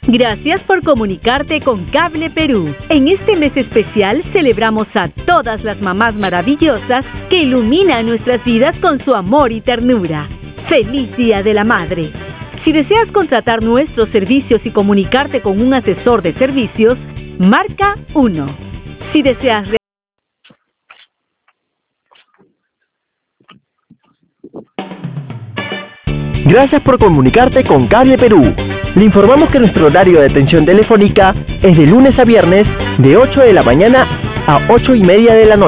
Gracias por comunicarte con Cable Perú. En este mes especial celebramos a todas las mamás maravillosas que iluminan nuestras vidas con su amor y ternura. ¡Feliz Día de la Madre! Si deseas contratar nuestros servicios y comunicarte con un asesor de servicios, marca 1. Si deseas Gracias por comunicarte con Cable Perú. Le informamos que nuestro horario de atención telefónica es de lunes a viernes de 8 de la mañana a 8:30 de la noche.